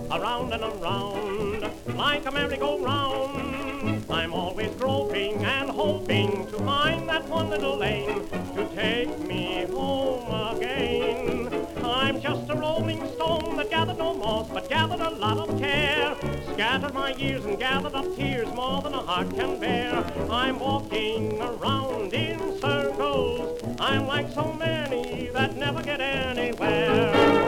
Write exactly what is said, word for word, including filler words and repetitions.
around and around, like a merry-go-round. I'm always groping and hoping to find that one little lane to take me home again. I'm just a rolling stone that gathered no moss, but gathered a lot of care. Scattered my years and gathered up tears more than a heart can bear. I'm walking around in circles. I'm like so many that never get anywhere.